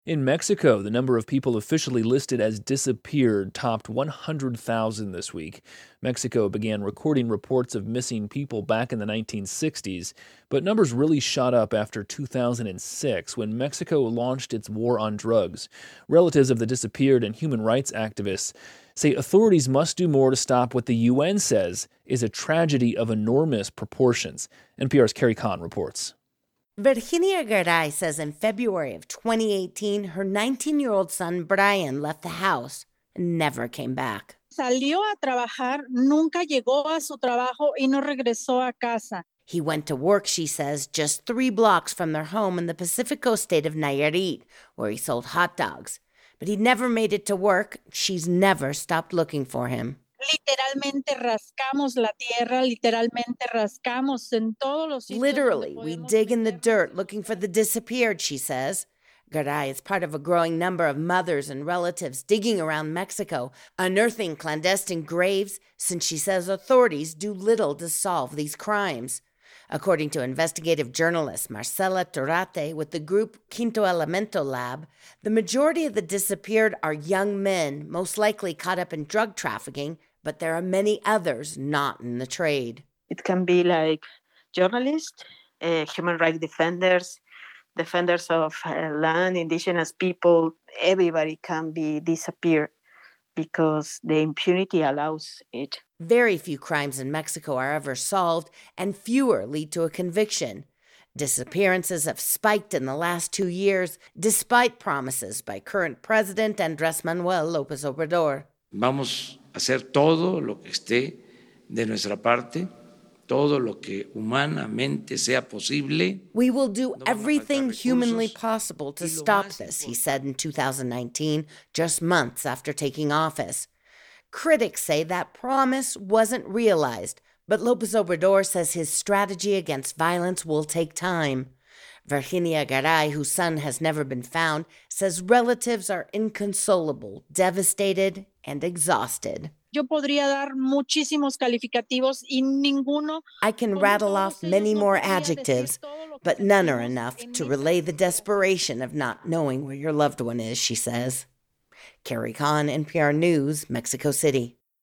In Mexico, the number of people officially listed as disappeared topped 100,000 this week. Mexico began recording reports of missing people back in the 1960s, but numbers really shot up after 2006 when Mexico launched its war on drugs. Relatives of the disappeared and human rights activists say authorities must do more to stop what the UN says is a tragedy of enormous proportions. NPR's Carrie Kahn reports. Virginia Garay says in February of 2018, her 19-year-old son Brian left the house and never came back. Salió a trabajar, nunca llegó a su trabajo y no regresó a casa. He went to work, she says, just 3 blocks from their home in the Pacifico state of Nayarit, where he sold hot dogs. But he never made it to work. She's never stopped looking for him. Literalmente rascamos la tierra, literalmente rascamos en todos los sitios. Literally, we dig in the dirt looking for the disappeared, she says. Garay is part of a growing number of mothers and relatives digging around Mexico, unearthing clandestine graves, since she says authorities do little to solve these crimes. According to investigative journalist Marcela Torrate with the group Quinto Elemento Lab, the majority of the disappeared are young men, most likely caught up in drug trafficking, but there are many others not in the trade. It can be like journalists, human rights defenders, defenders of land, indigenous people. Everybody can be disappeared because the impunity allows it. Very few crimes in Mexico are ever solved, and fewer lead to a conviction. Disappearances have spiked in the last 2 years, despite promises by current President Andrés Manuel López Obrador. Vamos a hacer todo lo que esté de nuestra parte, todo lo que humanamente sea posible. We will do everything humanly possible to stop this, he said in 2019, just months after taking office. Critics say that promise wasn't realized, but López Obrador says his strategy against violence will take time. Virginia Garay, whose son has never been found, says relatives are inconsolable, devastated, and exhausted. Yo podría dar muchísimos calificativos y ninguno. I can rattle off many more adjectives, but none are enough to relay the desperation of not knowing where your loved one is, she says. Carrie Kahn, NPR News, Mexico City.